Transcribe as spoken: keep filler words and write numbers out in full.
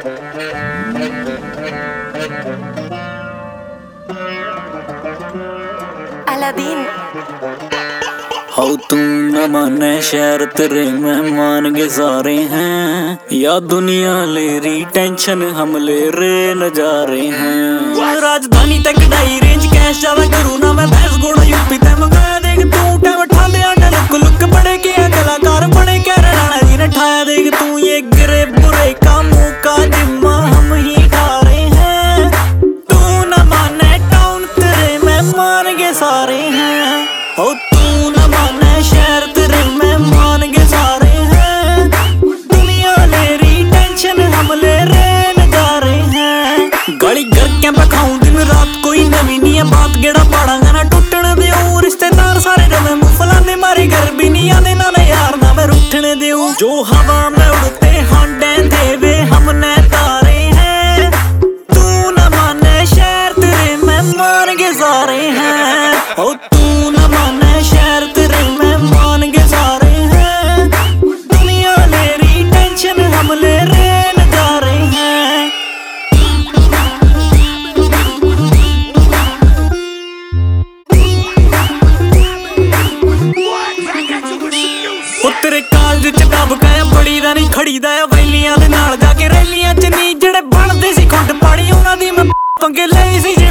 Aladdin हो तू न माने शहर तेरे मेहमान के सारे हैं, या दुनिया ले रही टेंशन हम ले रे नजारे हैं। राजधानी तक डाई रेंज कैश ज्यादा करूँ ना मैं भैंस घोड़ा यूपी ते मंगाया देख तू टाइम ठाले आने लुक लुक बड़े के कलाकार बड़े कह राणा जी ने ठाया देख तू ये गिरे बुरे कामों का जिम्मा हम ही ठारे हैं। तू न माने टाउन तेरे मेहमान के सारे हैं, हो तू न माने शहर तेरे मेहमान के सारे हैं। दुनिया ले रही टेंशन हम ले रे नजारे हैं। गली घर क्या पखाऊं दिन रात कोई नवी नहीं है बात गेड़ा पाड़ांगा ना टूटने दे रिश्तेदार सारे रवे मुफला ने मारे घर भी नहीं आने ना यार ना मैं रूठने दे जो हवा में उड़ते हांडे देवे हमने तारे हैं। तू न माने शहर तेरे मेहमान के सारे हैं, ओ तू न माने शहर तेरे मेहमान के सारे हैं। दुनिया ले रही टेंशन हम ले रे नजारे हैं। ओ तेरे कालज च डब काया बड़ी दा नहीं खड़ी दा वैलियां दे नाल जाके रैलियां च नी जेड़े बनदे सी खुंड पाड़ी उन्हां दी मैं पंगे लई सी।